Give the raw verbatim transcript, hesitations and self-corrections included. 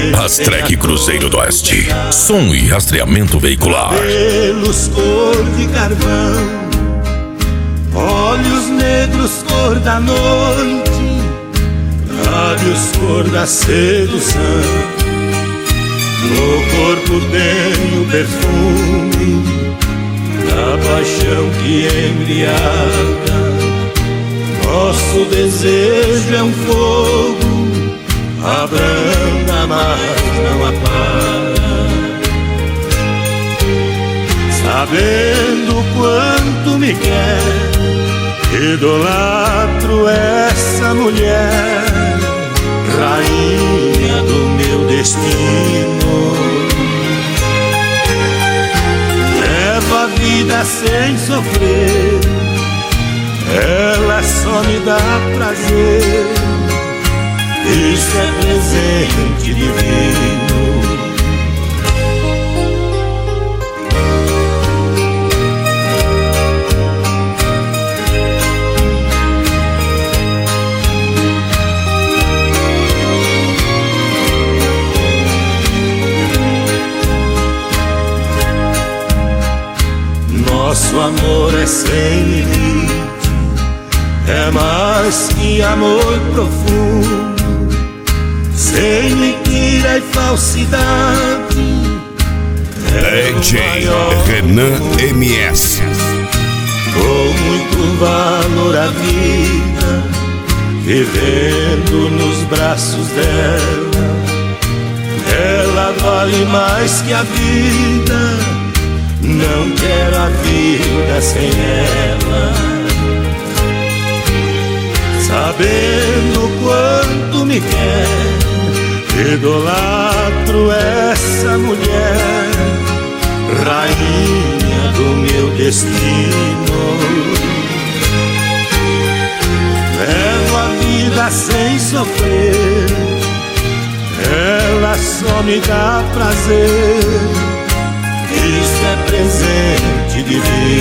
Rastrec Cruzeiro do Oeste. Som e rastreamento veicular. Cabelos cor de carvão, olhos negros cor da noite, lábios cor da sedução. No corpo tem o perfume da paixão que embriaga. Nosso desejo é um fogo, abranda mas não apaga. Sabendo quanto me quer, idolatro essa mulher, rainha do meu destino. Leva a vida sem sofrer, ela só me dá prazer. Isso é presente divino. Nosso amor é sem limite, é mais que amor profundo, sem mentira e falsidade. D J Renan M S. Com muito valor a vida, vivendo nos braços dela. Ela vale mais que a vida, não quero a vida sem ela. Sabendo quanto me quer, idolatro essa mulher, rainha do meu destino. Levo a vida sem sofrer, ela só me dá prazer. Isso é presente divino.